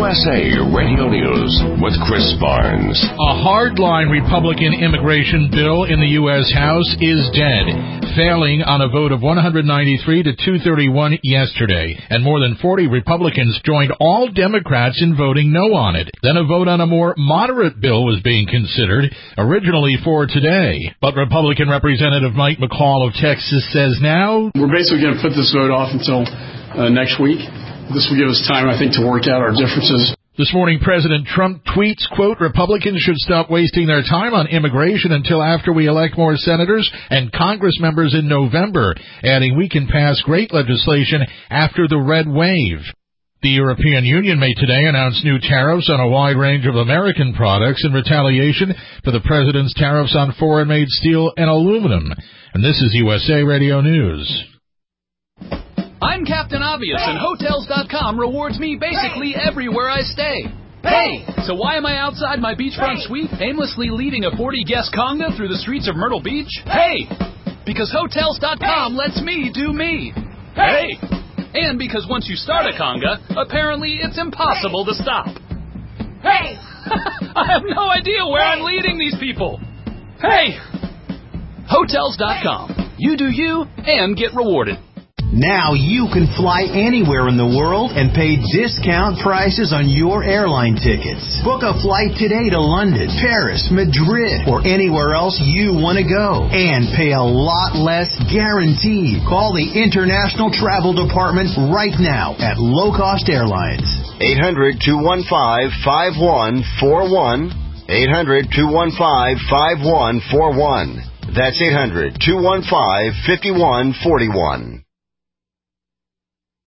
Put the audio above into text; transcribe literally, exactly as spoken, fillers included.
S A Radio News with Chris Barnes. A hardline Republican immigration bill in the U S House is dead, failing on a vote of one hundred ninety-three to two thirty-one yesterday, and more than forty Republicans joined all Democrats in voting no on it. Then a vote on a more moderate bill was being considered, originally for today. But Republican Representative Mike McCall of Texas says now, we're basically going to put this vote off until uh, next week. This will give us time, I think, to work out our differences. This morning, President Trump tweets, quote, Republicans should stop wasting their time on immigration until after we elect more senators and Congress members in November, adding we can pass great legislation after the red wave. The European Union may today announce new tariffs on a wide range of American products in retaliation for the president's tariffs on foreign-made steel and aluminum. And this is U S A Radio News. I'm Captain Obvious, and Hotels dot com rewards me basically everywhere I stay. Hey! So why am I outside my beachfront suite, aimlessly leading a forty-guest conga through the streets of Myrtle Beach? Hey! Because Hotels dot com lets me do me. Hey! And because once you start a conga, apparently it's impossible to stop. Hey! I have no idea where I'm leading these people. Hey! Hotels dot com. You do you and get rewarded. Now you can fly anywhere in the world and pay discount prices on your airline tickets. Book a flight today to London, Paris, Madrid, or anywhere else you want to go. And pay a lot less guaranteed. Call the International Travel Department right now at Low Cost Airlines. eight hundred, two one five, five one four one. eight hundred, two one five, five one four one. That's eight hundred, two one five, five one four one.